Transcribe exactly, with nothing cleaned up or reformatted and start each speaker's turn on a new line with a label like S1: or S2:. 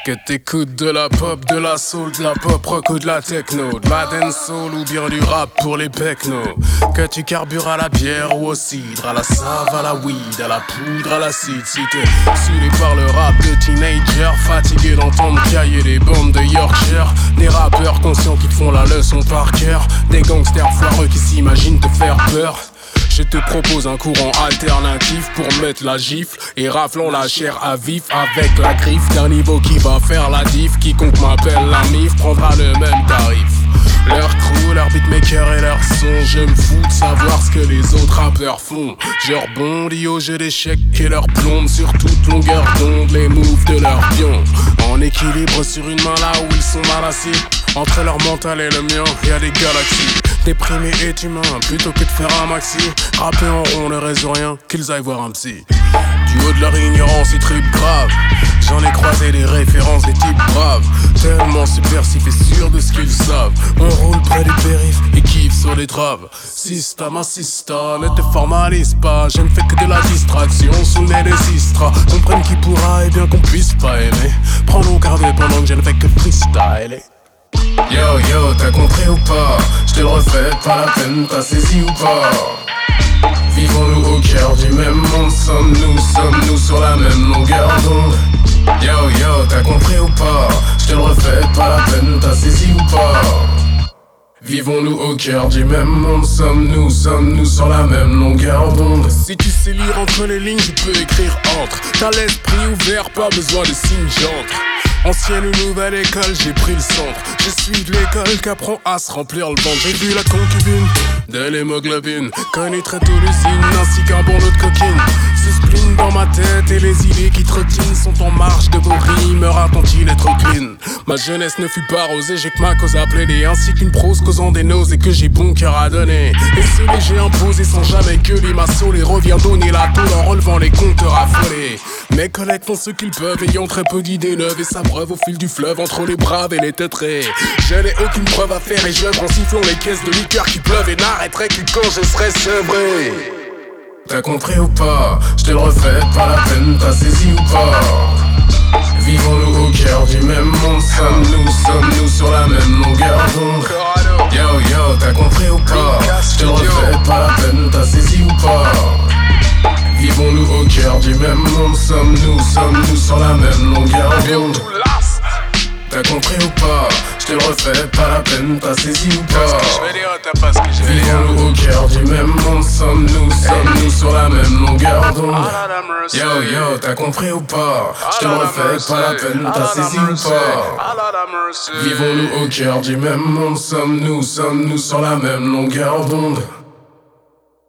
S1: Que t'écoutes de la pop, de la soul, de la pop rock ou de la techno, de la dancehall ou bien du rap pour les pecnos. Que tu carbures à la bière ou au cidre, à la save, à la weed, à la poudre, à l'acide. Si t'es saoulé par le rap de teenager, fatigué d'entendre cailler des bandes de Yorkshire, des rappeurs conscients qui te font la leçon par cœur, des gangsters foireux qui s'imaginent te faire peur. Je te propose un courant alternatif pour mettre la gifle et raflons la chair à vif avec la griffe d'un niveau qui va faire la diff. Quiconque m'appelle la mif prendra le même tarif. Leur crew, leur beatmaker et leur son, je me fous de savoir ce que les autres rappeurs font. Je rebondis au jeu d'échecs et leur plombe sur toute longueur d'onde les moves de leur pion. En équilibre sur une main là où ils sont mal assis. Entre leur mental et le mien, y'a des galaxies. Déprimé et humain, plutôt que de faire un maxi. Rapper en rond ne résout rien, qu'ils aillent voir un psy. Du haut de leur ignorance, ils tripent grave. J'en ai croisé des références, des types braves. Tellement subversifs et sûrs de ce qu'ils savent. On roule près du périph' et kiffe sur les traves. Sista, ma sista, ne te formalise pas. Je ne fais que de la distraction sous le nez des sistras. Comprenne qui pourra et bien qu'on puisse pas aimer. Prends mon carnet pendant que je ne fais que freestyle. Yo yo, t'as compris ou pas? Je te le refais, pas la peine, t'as saisi ou pas? Vivons-nous au cœur du même monde, sommes-nous, sommes-nous sur la même longueur d'onde? Yo yo, t'as compris ou pas? Je te le refais, pas la peine, t'as saisi ou pas? Vivons-nous au cœur du même monde, sommes-nous, sommes-nous sur la même longueur d'onde? Si tu sais lire entre les lignes, je peux écrire entre. T'as l'esprit ouvert, pas besoin de signes d'encre. Ancienne ou nouvelle école, j'ai pris le centre. Je suis de l'école qu'apprend à se remplir le ventre. J'ai vu la concubine de l'hémoglobine, connu très tôt l'usine, ainsi qu'un bon lot de coquine. Ce spleen dans ma tête et les idées qui trottinent sont en marche de vos rimes, ratent-ils être clean. Ma jeunesse ne fut pas rosée, j'ai que ma cause à plaider, ainsi qu'une prose causant des nausées que j'ai bon cœur à donner. Et ce léger imposé sans jamais que les massos les revient donner la tôle en relevant les compteurs affolés. Mes collègues font ce qu'ils peuvent, ayant très peu d'idées neuves et s'abreuvent au fil du fleuve entre les braves et les teutrés. Je n'ai aucune preuve à faire et j'œuvre en sifflant les caisses de liqueur qui pleuvent et n'arrêterai que quand je serai sevré. T'as compris ou pas? Je te le refais, pas la peine, t'as saisi ou pas? Vivons-nous au cœur du même monde, sommes-nous, sommes-nous sur la même longueur d'onde? Yo yo, t'as compris ou pas? Je te le refais, pas la peine, t'as saisi ou pas? Vivons-nous au cœur du même monde, sommes-nous, sommes-nous sur la même longueur d'onde? T'as compris ou pas? Je te le refais, pas la peine, t'as saisi ou pas? Vivons-nous au cœur du même monde, sommes-nous, sommes-nous sur la même longueur d'onde? Yo yo, t'as compris ou pas? Je te le refais, pas la peine, t'as saisi ou pas? Vivons-nous au cœur du même monde, sommes-nous, sommes-nous sur la même longueur d'onde?